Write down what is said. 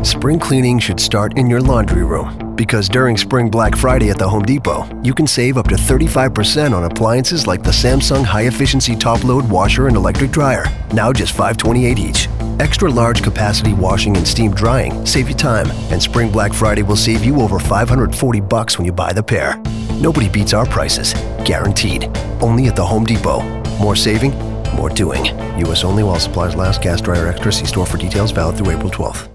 Spring cleaning should start in your laundry room, because during Spring Black Friday at the Home Depot, you can save up to 35% on appliances like the Samsung high-efficiency top-load washer and electric dryer, now just $528 each. Extra large capacity washing and steam drying save you time, and Spring Black Friday will save you over $540 when you buy the pair. Nobody beats our prices, guaranteed. Only at the Home Depot. More saving, more doing. U.S. only while supplies last. Gas dryer extra. See store for details. Valid through April 12th.